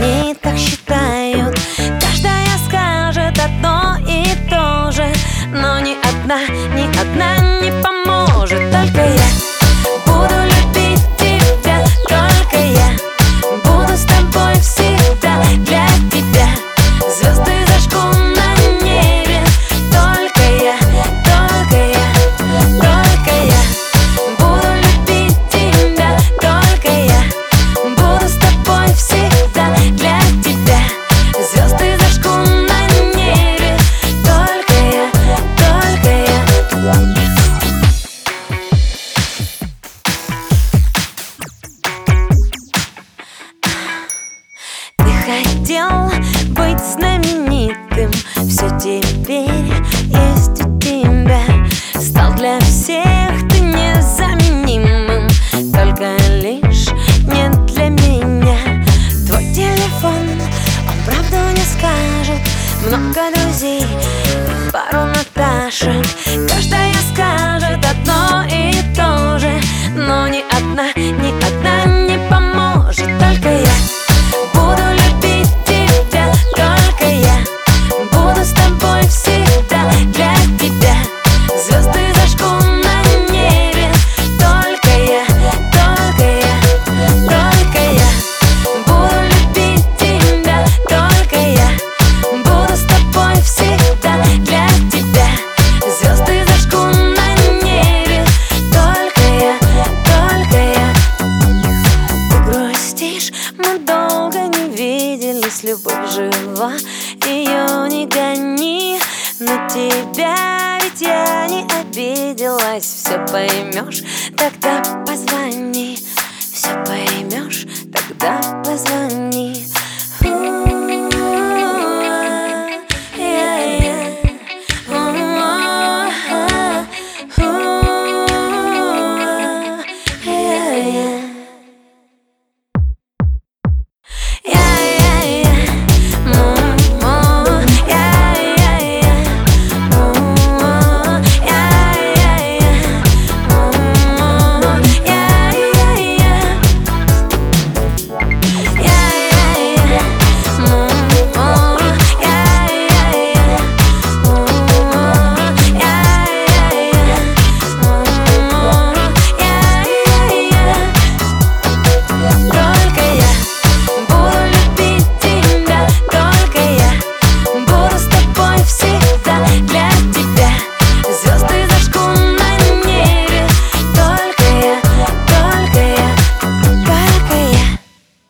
они так считают. Каждая скажет одно и то же, но ни одна не поможет. Только я буду любить тебя, только я буду с тобой всегда. Для тебя звезды зажгу на небе. Только я буду любить тебя, только я буду с тобой всегда. Для тебя звезды зажгу на небе. Только я. Ты хотел быть знаменитым, все теперь есть у тебя. Стал для всех ты незаменимым, только лишь не для меня. Твой телефон, он правду не скажет. Много друзей, пару Наташек. Каждая скажет одно и то же, но ни одна не поможет. Только я буду любить тебя, только я буду с тобой всегда. Для тебя звезды зажгу на небе. Только я буду любить тебя, только я буду с тобой всегда. Для тебя звезды зажгу на небе. Только я. Ты грустишь, мы долго не виделись. Любовь жива, ее не гони. На тебя ведь я не обиделась. Все поймешь, тогда позвони. Все поймешь.